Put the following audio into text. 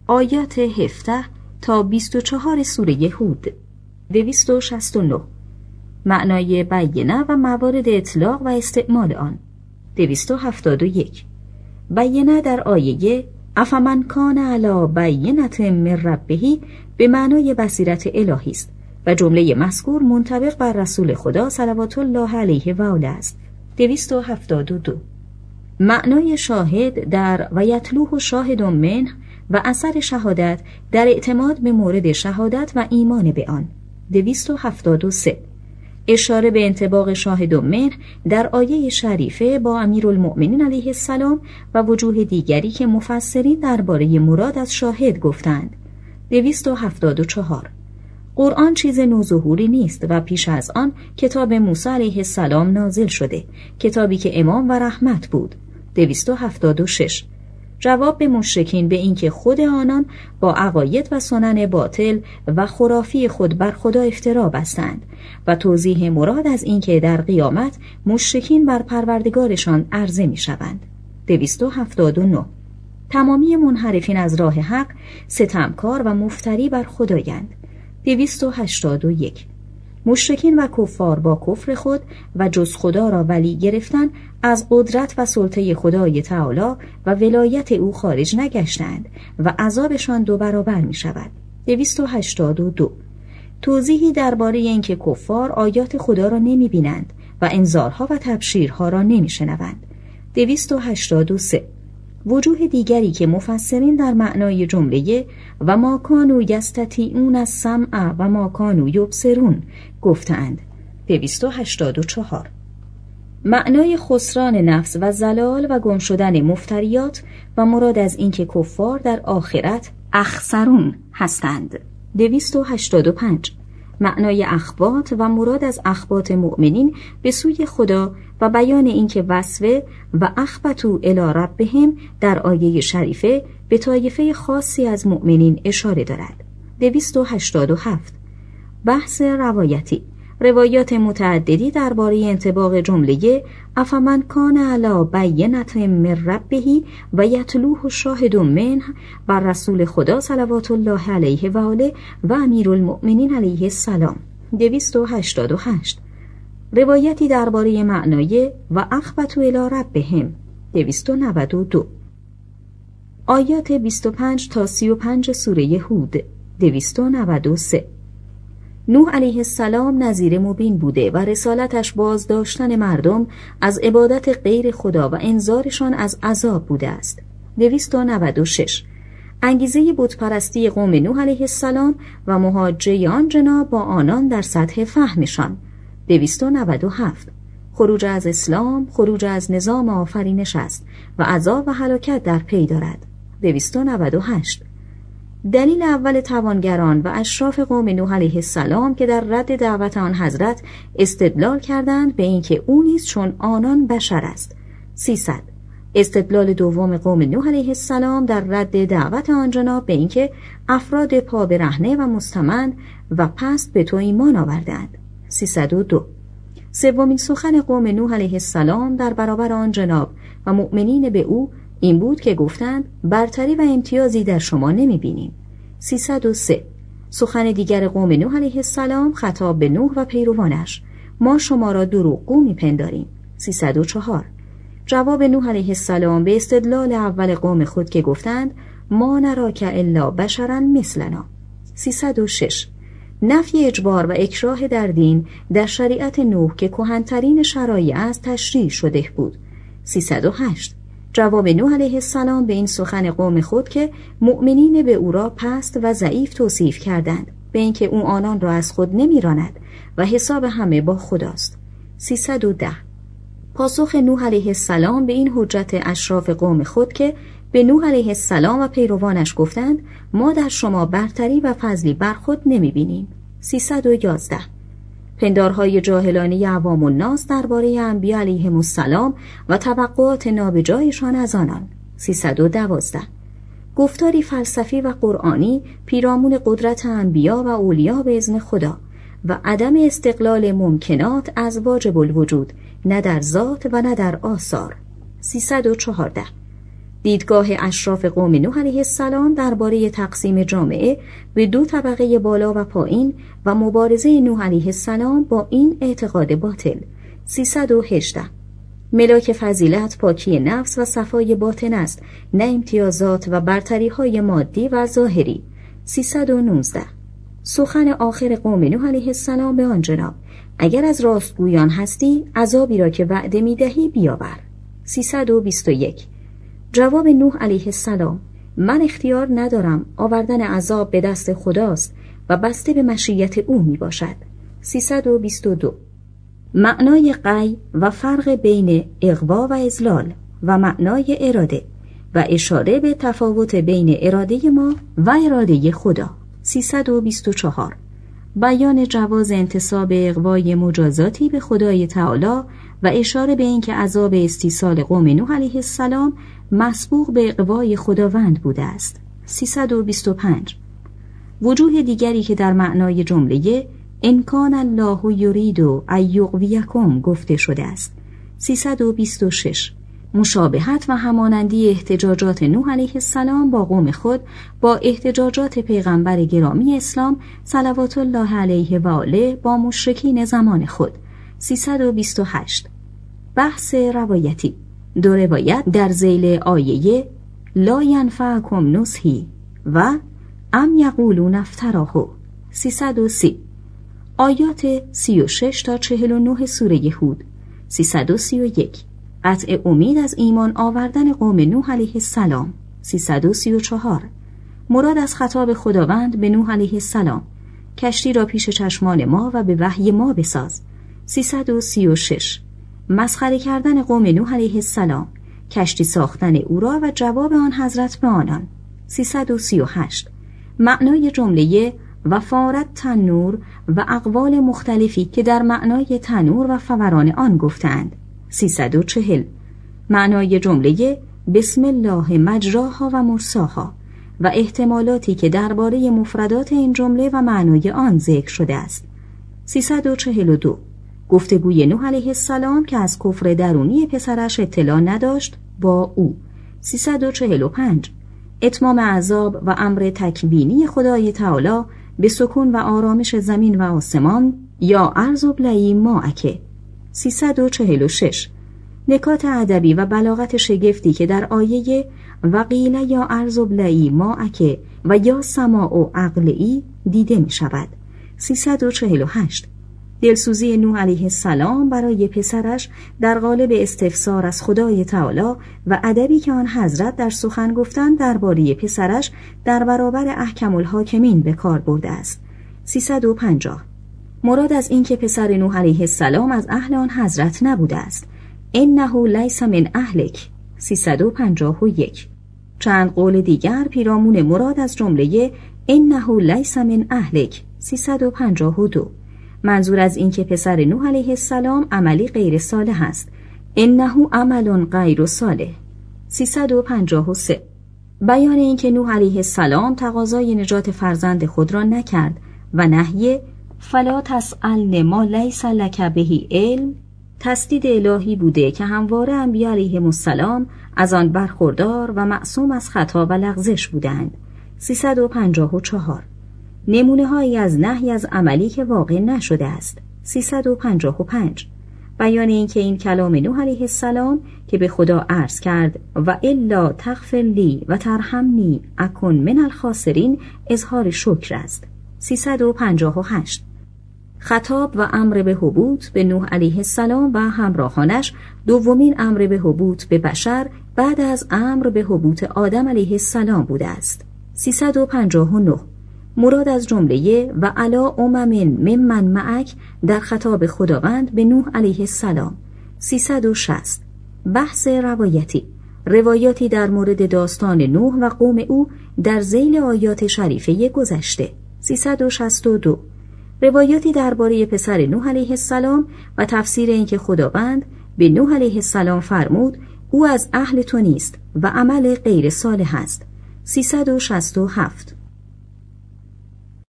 آیات 17 تا 24 سوره هود. 269. معنای بینه و موارد اطلاق و استعمال آن. 271. بینه در آیه افمن کان علی بینة من ربه به معنای بصیرت الهی است و جمله مذکور منطبق بر رسول خدا صلوات الله علیه و آله است. 272. معنای شاهد در و یتلوه شاهد منه و اثر شهادت در اعتماد به مورد شهادت و ایمان به آن. 273. اشاره به انطباق شاهد منه در آیه شریفه با امیرالمؤمنین علیه السلام و وجوه دیگری که مفسرین درباره مراد از شاهد گفتند. 274. قرآن چیز نوظهوری نیست و پیش از آن کتاب موسی علیه السلام نازل شده، کتابی که امام و رحمت بود. 276. جواب به مشرکین به اینکه خود آنان با عقاید و سنن باطل و خرافی خود بر خدا افترا بستند و توضیح مراد از اینکه در قیامت مشرکین بر پروردگارشان عرضه می شوند. 279. تمامی منحرفین از راه حق ستمکار و مفتری بر خدایند. 281. مشرکین و کفار با کفر خود و جز خدا را ولی گرفتن از قدرت و سلطه خدای تعالی و ولایت او خارج نگشتند و عذابشان 2 برابر می شود. 282. توضیحی درباره اینکه کفار آیات خدا را نمی بینند و انذارها و تبشیرها را نمی شنوند. 283. وجوه دیگری که مفسرین در معنای جمله و ما کانوا یستطیعون السمع و ما کانوا یبصرون گفتند. 284. معنای خسران نفس و زلال و گم شدن مفتریات و مراد از اینکه کفار در آخرت اخسرون هستند. 285. معنای اخبات و مراد از اخبات مؤمنین به سوی خدا و بیان اینکه وصفه و اخبتوا الی ربهم در آیه شریفه به طایفه خاصی از مؤمنین اشاره دارد. 287. بحث روایتی. روایات متعددی درباره انطباق جمله افمن کان علی بینة من ربه و یتلوه شاهد منه بر رسول خدا صلوات الله علیه و آله و امیرالمؤمنین علیه السلام. 288. روایتی درباره معنای و اخبتوا الی ربهم. 292. آیات 25 تا 35 سوره هود. 293. نوح علیه السلام نذیر مبین بوده و رسالتش بازداشتن مردم از عبادت غیر خدا و انذارشان از عذاب بوده است. 296. انگیزه بتپرستی قوم نوح علیه السلام و محاجه آن جناب با آنان در سطح فهمشان. 297. خروج از اسلام خروج از نظام آفرینش است و عذاب و هلاکت در پی دارد. 298. دلیل اول توانگران و اشراف قوم نوح علیه السلام که در رد دعوت آن حضرت استدلال کردند به اینکه او نیز چون آنان بشر است. 300. استدلال دوم قوم نوح علیه السلام در رد دعوت آن جناب به اینکه افراد پا برهنه و مستمند و پست به تو ایمان آوردند. 302. سومین سخن قوم نوح علیه السلام در برابر آن جناب و مؤمنین به او این بود که گفتند برتری و امتیازی در شما نمی بینیم. 303. سخن دیگر قوم نوح علیه السلام خطاب به نوح و پیروانش ما شما را دروغگو می پنداریم. 304. جواب نوح علیه السلام به استدلال اول قوم خود که گفتند ما نراک الا بشرا مثلنا. 306. نفی اجبار و اکراه در دین در شریعت نوح که کهن‌ترین شرایع است تشریع شده بود. 308. جواب نوح علیه السلام به این سخن قوم خود که مؤمنین به او را پست و ضعیف توصیف کردند به اینکه او آنان را از خود نمی‌راند و حساب همه با خداست. 310. پاسخ نوح علیه السلام به این حجت اشراف قوم خود که به نوح علیه السلام و پیروانش گفتند ما در شما برتری و فضلی بر خود نمی‌بینیم. 311. پندارهای جاهلانه عوام الناس درباره انبیا علیهم السلام و توقعات نابجایشان از آنان. 312. گفتاری فلسفی و قرآنی پیرامون قدرت انبیا و اولیا به اذن خدا و عدم استقلال ممکنات از واجب الوجود نه در ذات و نه در آثار. 314. دیدگاه اشراف قوم نوح علیه السلام درباره تقسیم جامعه به 2 طبقه بالا و پایین و مبارزه نوح علیه السلام با این اعتقاد باطل. 318 ملاک فضیلت پاکی نفس و صفای باطن است، نه امتیازات و برتری‌های مادی و ظاهری. 319 سخن آخر قوم نوح علیه السلام به آن جناب: اگر از راستگویان هستی عذابی را که وعده می‌دهی بیاور. 321 جواب نوح علیه السلام: من اختیار ندارم، آوردن عذاب به دست خداست و بسته به مشیت او می باشد. 322 معنای قی و فرق بین اغوا و اضلال و معنای اراده و اشاره به تفاوت بین اراده ما و اراده خدا. 324 بیان جواز انتساب اغوای مجازاتی به خدای تعالی و اشاره به اینکه عذاب استیصال قوم نوح علیه السلام مسبوق به اغوای خداوند بوده است. 325 وجوه دیگری که در معنای جمله ان کان الله یرید ان یغویکم گفته شده است. 326 مشابهت و همانندی احتجاجات نوح علیه السلام با قوم خود با احتجاجات پیغمبر گرامی اسلام صلوات الله علیه و آله با مشرکین زمان خود. 328 بحث روایتی. 2 روایت در ذیل آیه لا ینفعکم نصحی و ام یقولون افتراه. 330 آیات 36 تا 49 سوره هود. 331 قطع امید از ایمان آوردن قوم نوح علیه السلام. 334 مراد از خطاب خداوند به نوح علیه السلام: کشتی را پیش چشمان ما و به وحی ما بساز. 336 مسخره کردن قوم نوح علیه السلام: کشتی ساختن او را و جواب آن حضرت به آنان. 338 معنای جمله و فارت تنور و اقوال مختلفی که در معنای تنور و فوران آن گفتند. 340 معنای جمله بسم الله مجراها و مرساها و احتمالاتی که درباره مفردات این جمله و معنای آن ذکر شده است. 342 گفتگوی نوح علیه السلام که از کفر درونی پسرش اطلاع نداشت با او. 345 اتمام عذاب و امر تکوینی خدای تعالی به سکون و آرامش زمین و آسمان یا ارض ابلعی ماءک. 346 نکات ادبی و بلاغت شگفتی که در آیه وقیل یا ارض ابلعی ماءک و یا سماء اقلعی دیده می شود. 348 دلسوزی نوح علیه السلام برای پسرش در قالب استفسار از خدای تعالی و ادبی که آن حضرت در سخن گفتن درباره پسرش در برابر احکم الحاکمین به کار برده است. 350 مراد از این که پسر نوح علیه السلام از اهل آن حضرت نبوده است: انه لیس من اهلک. 351 چند قول دیگر پیرامون مراد از جمله انه لیس من اهلک. 352 منظور از این که پسر نوح علیه السلام عملی غیر صالح است: انه عمل غیر صالح. 353 بیان این که نوح علیه السلام تقاضای نجات فرزند خود را نکرد و نهی فلا تسألن ما لیس لک به علم تسدید الهی بوده که همواره انبیاء علیهم السلام از آن برخوردار و معصوم از خطا و لغزش بودند. 354 نمونه هایی از نهی از عملی که واقع نشده است. 355 بیان این که این کلام نوح علیه السلام که به خدا عرض کرد و الا تغفر لی و ترحمنی اکن من الخاسرین اظهار شکر است. 358 خطاب و امر به هبوط به نوح علیه السلام و همراهانش دومین امر به هبوط به بشر بعد از امر به هبوط آدم علیه السلام بوده است. 359 مراد از جمله و علا ممن معک در خطاب خداوند به نوح علیه السلام. 360 بحث روایتی. روایاتی در مورد داستان نوح و قوم او در ذیل آیات شریفه گذشته. 362 روایاتی درباره پسر نوح علیه السلام و تفسیر اینکه خداوند به نوح علیه السلام فرمود او از اهل تو نیست و عمل غیر صالح است. 367